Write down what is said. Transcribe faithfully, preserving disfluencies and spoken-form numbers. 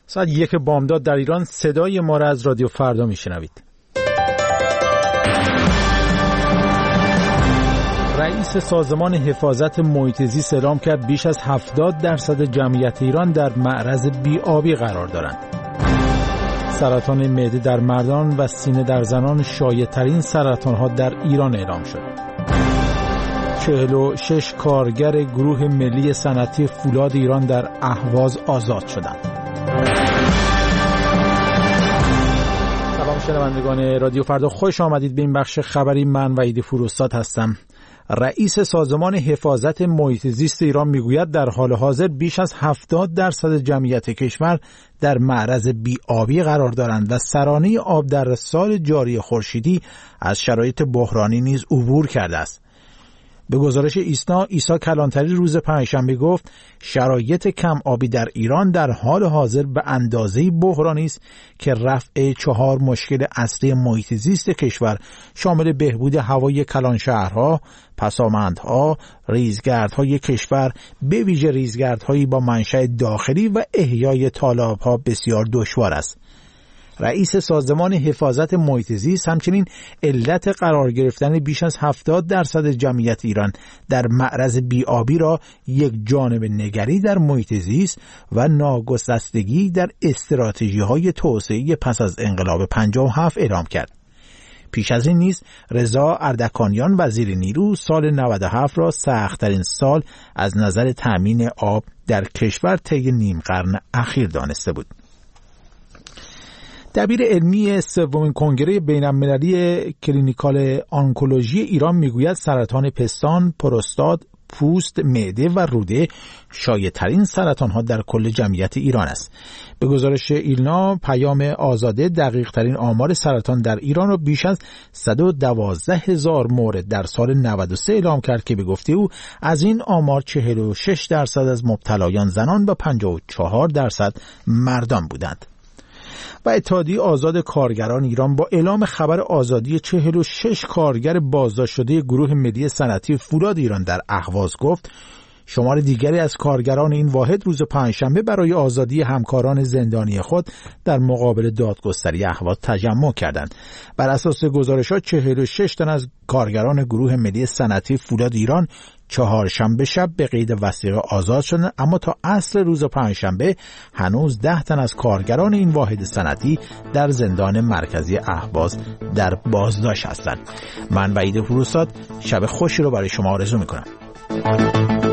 ساعت یک بامداد در ایران. صدای ما را از رادیو فردا میشنوید. رئیس سازمان حفاظت محیط زیست اعلام کرد بیش از هفتاد درصد جمعیت ایران در معرض بی‌آبی قرار دارند. سرطان معده در مردان و سینه در زنان شایع‌ترین سرطان‌ها در ایران اعلام شد. چهل و شش کارگر گروه ملی صنعتی فولاد ایران در اهواز آزاد شدند. سلام شنوندگان رادیو فردا، خوش آمدید به این بخش خبری. من وحید فروستاد هستم. رئیس سازمان حفاظت محیط زیست ایران میگوید در حال حاضر بیش از هفتاد درصد جمعیت کشور در معرض بی‌آبی قرار دارند و سرانه آب در سال جاری خورشیدی از شرایط بحرانی نیز عبور کرده است. به گزارش ایسنا، عیسی کلانتری روز پنجشنبه گفت شرایط کم آبی در ایران در حال حاضر به اندازه‌ای بحرانی است که رفع چهار مشکل اصلی محیط زیست کشور شامل بهبود هوای کلان شهرها، پساماندها، ریزگردهای کشور به ویژه ریزگردهایی با منشأ داخلی و احیای تالاب‌ها بسیار دشوار است. رئیس سازمان حفاظت محیط زیست همچنین علت قرار گرفتن بیش از هفتاد درصد جمعیت ایران در معرض بی‌آبی را یک جانب نگری در محیط زیست و ناگسستگی در استراتژی‌های توسعه پس از انقلاب پنجاه و هفت اعلام کرد. پیش از این نیز رضا اردکانیان وزیر نیرو سال نود و هفت را سخت‌ترین سال از نظر تامین آب در کشور طی نیم قرن اخیر دانسته بود. دبیر علمی سومین کنگره بین‌المللی کلینیکال آنکولوژی ایران میگوید سرطان پستان، پروستات، پوست، معده و روده شایع‌ترین سرطان‌ها در کل جمعیت ایران است. به گزارش ایلنا پیام آزاده دقیق‌ترین آمار سرطان در ایران را بیش از صد و دوازده هزار مورد در سال نود و سه اعلام کرد که به گفته او از این آمار چهل و شش درصد از مبتلایان زنان و پنجاه و چهار درصد مردان بودند. و اتحادیه آزاد کارگران ایران با اعلام خبر آزادی چهل و شش کارگر بازداشت شده گروه ملی صنعتی فولاد ایران در اهواز گفت شمار دیگری از کارگران این واحد روز پنجشنبه برای آزادی همکاران زندانی خود در مقابل دادگستری اهواز تجمع کردند. بر اساس گزارشات چهل و شش تن از کارگران گروه ملی صنعتی فولاد ایران چهارشنبه شب به قید وثیقه آزاد شدند، اما تا عصر روز پنجشنبه هنوز ده تن از کارگران این واحد صنعتی در زندان مرکزی اهواز در بازداشت هستند. من وحید فروستاد شب خوشی رو برای شما آرزو میکنم.